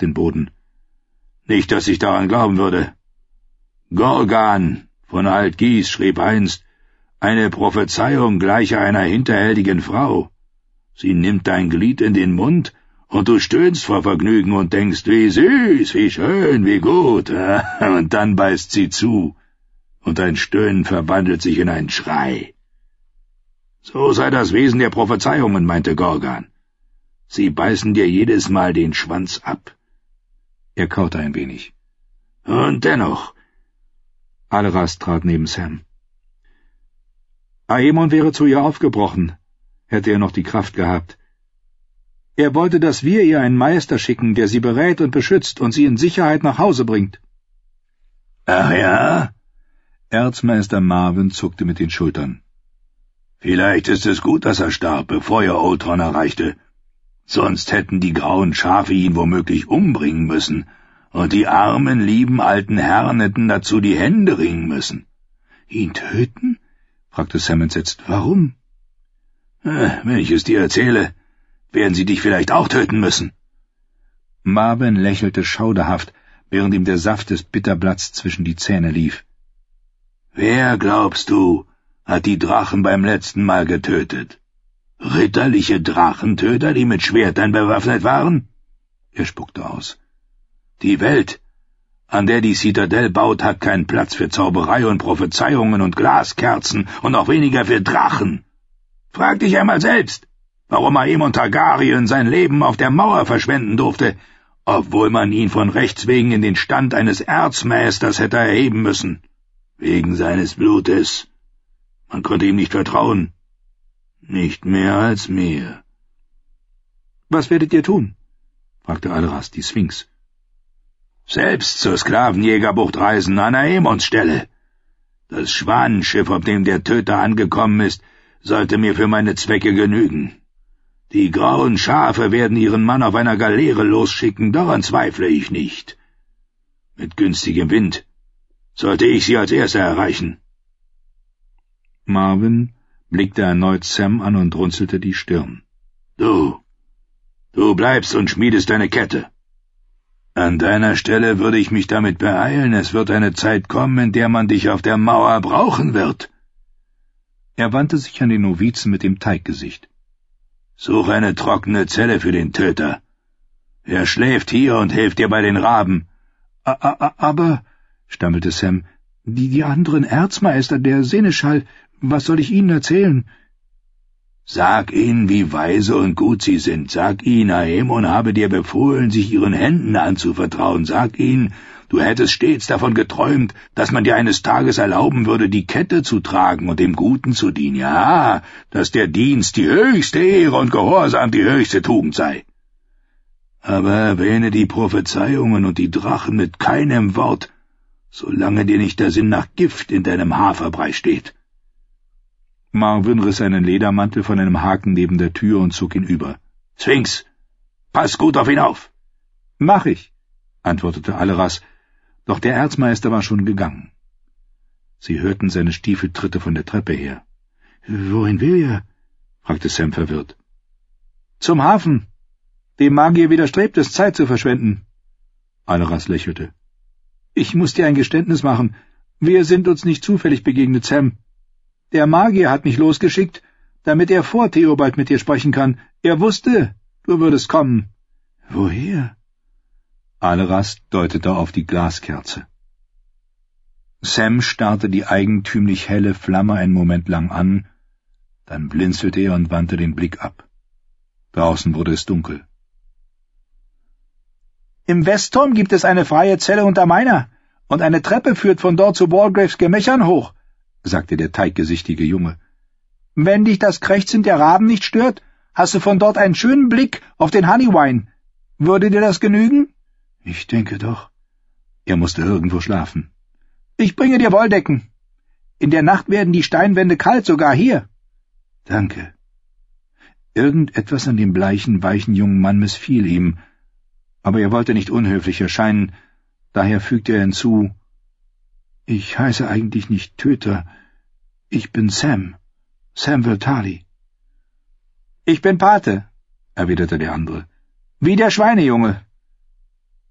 den Boden. »Nicht, dass ich daran glauben würde. Gorgan von Alt-Gis schrieb einst, eine Prophezeiung gleiche einer hinterhältigen Frau. Sie nimmt dein Glied in den Mund, und du stöhnst vor Vergnügen und denkst, wie süß, wie schön, wie gut, und dann beißt sie zu, und dein Stöhnen verwandelt sich in einen Schrei. So sei das Wesen der Prophezeiungen, meinte Gorgan. Sie beißen dir jedes Mal den Schwanz ab.« Er kaute ein wenig. »Und dennoch...« Aleras trat neben Sam. Aemon wäre zu ihr aufgebrochen, hätte er noch die Kraft gehabt. Er wollte, dass wir ihr einen Meister schicken, der sie berät und beschützt und sie in Sicherheit nach Hause bringt. »Ach ja?« Erzmeister Marvin zuckte mit den Schultern. »Vielleicht ist es gut, dass er starb, bevor er Ultron erreichte. Sonst hätten die grauen Schafe ihn womöglich umbringen müssen, und die armen, lieben alten Herren hätten dazu die Hände ringen müssen.« »Ihn töten?« fragte Sam entsetzt. »Warum?« »Wenn ich es dir erzähle, werden sie dich vielleicht auch töten müssen.« Marvin lächelte schauderhaft, während ihm der Saft des Bitterblatts zwischen die Zähne lief. »Wer, glaubst du, hat die Drachen beim letzten Mal getötet? Ritterliche Drachentöter, die mit Schwertern bewaffnet waren?« Er spuckte aus. »Die Welt, an der die Citadel baut, hat keinen Platz für Zauberei und Prophezeiungen und Glaskerzen und noch weniger für Drachen. Frag dich einmal selbst, warum Aemon Targaryen sein Leben auf der Mauer verschwenden durfte, obwohl man ihn von Rechts wegen in den Stand eines Erzmeisters hätte erheben müssen. Wegen seines Blutes. Man konnte ihm nicht vertrauen. Nicht mehr als mir.« »Was werdet ihr tun?« fragte Aleras, die Sphinx. »Selbst zur Sklavenjägerbucht reisen, an Aemons Stelle. Das Schwanenschiff, auf dem der Töter angekommen ist, sollte mir für meine Zwecke genügen. Die grauen Schafe werden ihren Mann auf einer Galeere losschicken, daran zweifle ich nicht. Mit günstigem Wind sollte ich sie als Erster erreichen.« Marvin blickte erneut Sam an und runzelte die Stirn. »Du bleibst und schmiedest deine Kette. An deiner Stelle würde ich mich damit beeilen, es wird eine Zeit kommen, in der man dich auf der Mauer brauchen wird.« Er wandte sich an den Novizen mit dem Teiggesicht. »Such eine trockene Zelle für den Töter. Er schläft hier und hilft dir bei den Raben.« »Aber«, stammelte Sam, »die anderen Erzmeister, der Seneschall, was soll ich ihnen erzählen?« »Sag ihnen, wie weise und gut sie sind. Sag ihnen, Aemon habe dir befohlen, sich ihren Händen anzuvertrauen. Sag ihnen, du hättest stets davon geträumt, dass man dir eines Tages erlauben würde, die Kette zu tragen und dem Guten zu dienen. Ja, dass der Dienst die höchste Ehre und Gehorsam die höchste Tugend sei. Aber erwähne die Prophezeiungen und die Drachen mit keinem Wort, solange dir nicht der Sinn nach Gift in deinem Haferbrei steht.« Marvin riss einen Ledermantel von einem Haken neben der Tür und zog ihn über. »Sphinx, pass gut auf ihn auf!« »Mach ich«, antwortete Aleras, doch der Erzmeister war schon gegangen. Sie hörten seine Stiefeltritte von der Treppe her. »Wohin will er?« fragte Sam verwirrt. »Zum Hafen. Dem Magier widerstrebt es, Zeit zu verschwenden.« Aleras lächelte. »Ich muss dir ein Geständnis machen. Wir sind uns nicht zufällig begegnet, Sam. Der Magier hat mich losgeschickt, damit er vor Theobald mit dir sprechen kann. Er wusste, du würdest kommen.« »Woher?« Aleras deutete auf die Glaskerze. Sam starrte die eigentümlich helle Flamme einen Moment lang an, dann blinzelte er und wandte den Blick ab. Draußen wurde es dunkel. »Im Westturm gibt es eine freie Zelle unter meiner, und eine Treppe führt von dort zu Walgraves Gemächern hoch«, sagte der teiggesichtige Junge. »Wenn dich das Krächzen der Raben nicht stört, hast du von dort einen schönen Blick auf den Honeywine. Würde dir das genügen?« »Ich denke doch.« Er musste irgendwo schlafen. »Ich bringe dir Wolldecken. In der Nacht werden die Steinwände kalt, sogar hier.« »Danke.« Irgendetwas an dem bleichen, weichen jungen Mann missfiel ihm, aber er wollte nicht unhöflich erscheinen, daher fügte er hinzu, »Ich heiße eigentlich nicht Töter. Ich bin Sam. Sam Vertali.« »Ich bin Pate«, erwiderte der andere. »Wie der Schweinejunge.«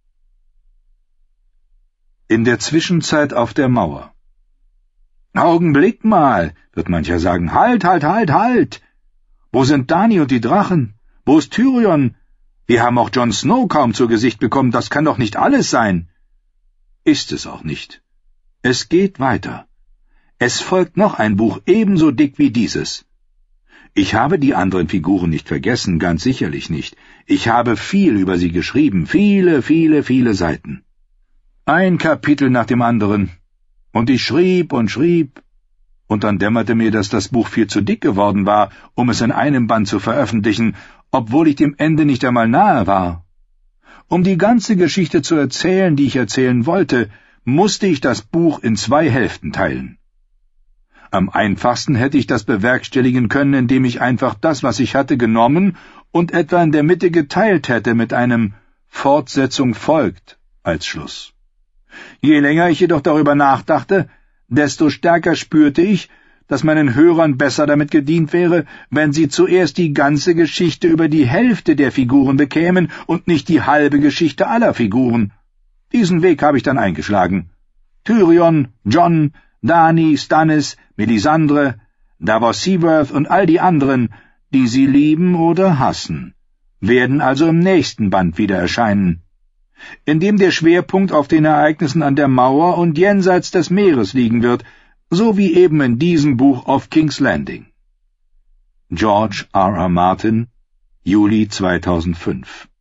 In der Zwischenzeit auf der Mauer. »Augenblick mal«, wird mancher sagen, »halt, halt, halt, halt! Wo sind Dani und die Drachen? Wo ist Tyrion? Wir haben auch Jon Snow kaum zu Gesicht bekommen, das kann doch nicht alles sein.« Ist es auch nicht. Es geht weiter. Es folgt noch ein Buch ebenso dick wie dieses. Ich habe die anderen Figuren nicht vergessen, ganz sicherlich nicht. Ich habe viel über sie geschrieben, viele, viele, viele Seiten. Ein Kapitel nach dem anderen. Und ich schrieb, und dann dämmerte mir, dass das Buch viel zu dick geworden war, um es in einem Band zu veröffentlichen, obwohl ich dem Ende nicht einmal nahe war. Um die ganze Geschichte zu erzählen, die ich erzählen wollte, musste ich das Buch in 2 Hälften teilen. Am einfachsten hätte ich das bewerkstelligen können, indem ich einfach das, was ich hatte, genommen und etwa in der Mitte geteilt hätte mit einem Fortsetzung folgt als Schluss. Je länger ich jedoch darüber nachdachte, desto stärker spürte ich, dass meinen Hörern besser damit gedient wäre, wenn sie zuerst die ganze Geschichte über die Hälfte der Figuren bekämen und nicht die halbe Geschichte aller Figuren. Diesen Weg habe ich dann eingeschlagen. Tyrion, Jon, Dany, Stannis, Melisandre, Davos Seaworth und all die anderen, die sie lieben oder hassen, werden also im nächsten Band wieder erscheinen, in dem der Schwerpunkt auf den Ereignissen an der Mauer und jenseits des Meeres liegen wird, so wie eben in diesem Buch auf King's Landing. George R. R. Martin, Juli 2005